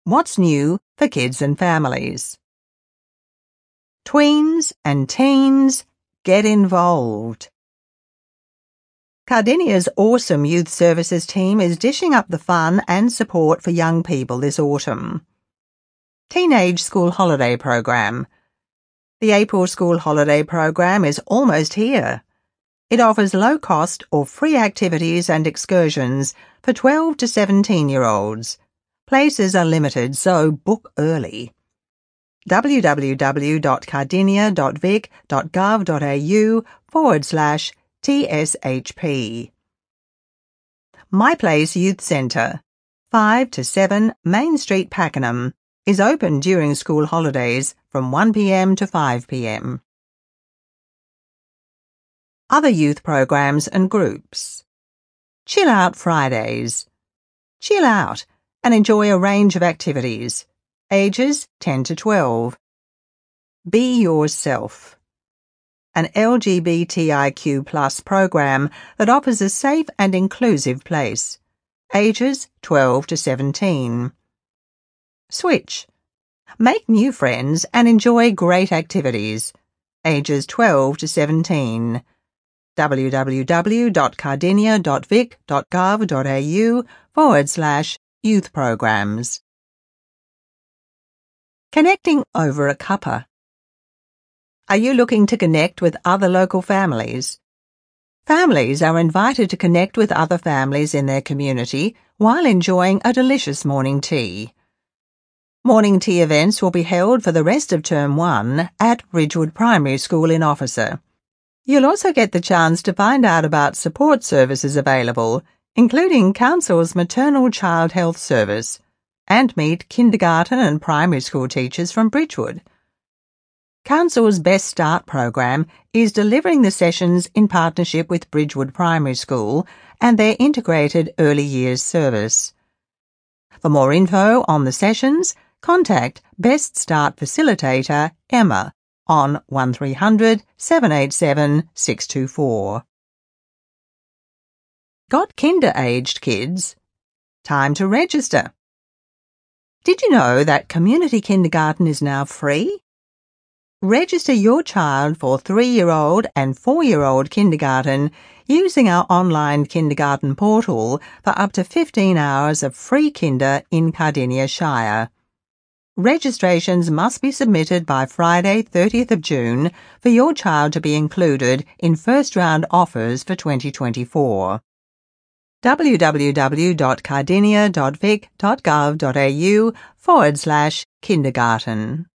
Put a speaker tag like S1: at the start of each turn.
S1: What's new for kids and families? Tweens and teens, get involved. Cardinia's awesome youth services team is dishing up the fun and support for young people this autumn. Teenage School Holiday Program. The April School Holiday Program is almost here. It offers low-cost or free activities and excursions for 12 to 17-year-olds. Places are limited, so book early. www.cardinia.vic.gov.au/TSHP. My Place Youth Centre, 5 to 7 Main Street, Pakenham, is open during school holidays from 1 p.m. to 5 p.m. Other youth programs and groups. Chill Out Fridays. Chill out and enjoy a range of activities. Ages 10 to 12. Be Yourself. An LGBTIQ+ program that offers a safe and inclusive place. Ages 12 to 17. Switch. Make new friends and enjoy great activities. Ages 12 to 17. www.cardinia.vic.gov.au/youth programs. Connecting over a cuppa. Are you looking to connect with other local families? Families are invited to connect with other families in their community while enjoying a delicious morning tea. Morning tea events will be held for the rest of Term 1 at Bridgewood Primary School in Officer. You'll also get the chance to find out about support services available, including Council's Maternal Child Health Service, and meet kindergarten and primary school teachers from Bridgewood. Council's Best Start program is delivering the sessions in partnership with Bridgewood Primary School and their integrated early years service. For more info on the sessions, contact Best Start Facilitator Emma on 1300 787 624. Got kinder-aged kids? Time to register. Did you know that community kindergarten is now free? Register your child for 3-year-old and 4-year-old kindergarten using our online kindergarten portal for up to 15 hours of free kinder in Cardinia Shire. Registrations must be submitted by Friday, 30th of June for your child to be included in first-round offers for 2024. www.cardinia.vic.gov.au/kindergarten